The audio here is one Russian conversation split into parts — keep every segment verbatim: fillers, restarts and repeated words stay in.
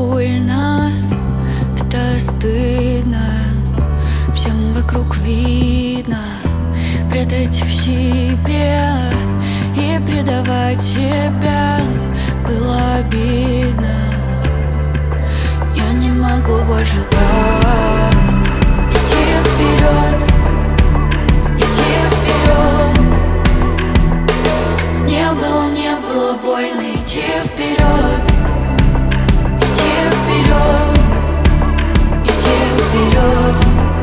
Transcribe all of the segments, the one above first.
больно, это стыдно, всем вокруг видно. Прятать в себе и предавать себя было обидно. Я не могу больше так идти вперед, идти вперед. Не было, мне было больно идти вперед, идти вперед, идти вперед.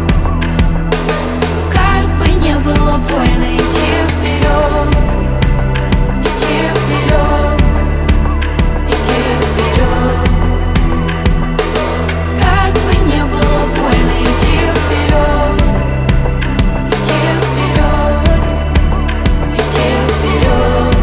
Как бы не было больно идти вперед, идти вперед, идти вперед. Как бы не было больно идти вперед, идти вперед, идти вперед.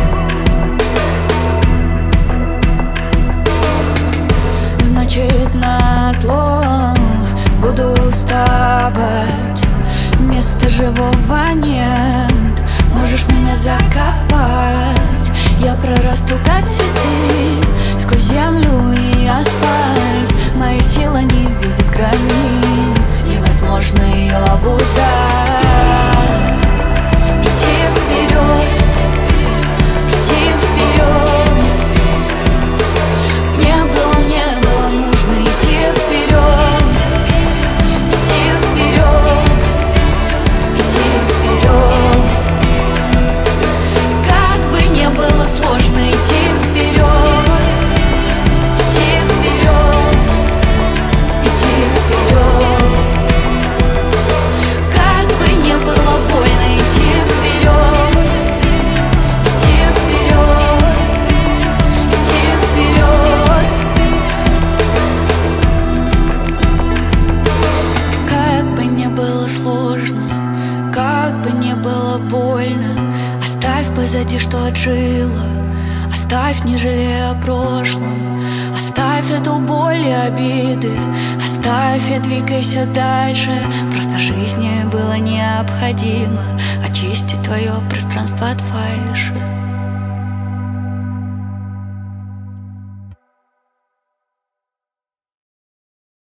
Значит, назло буду вставать, места живого нет. Можешь меня закопать, я прорасту, как цветы, сквозь землю и асфальт. Моя сила не видит границ, невозможно ее обуздать. Идти вперед, идти вперед. Мне было, мне было нужно идти вперед, идти вперед, идти вперед. Как бы не было сложно идти вперед, идти вперед, идти вперед. Как бы не было больно идти вперед, идти вперед, идти вперед. Как бы не было сложно, как бы не было больно, оставь позади, что отжило. Оставь, не жалея о прошлом. Оставь эту боль и обиды. Оставь и двигайся дальше. Просто жизни было необходимо очистить твое пространство от фальши.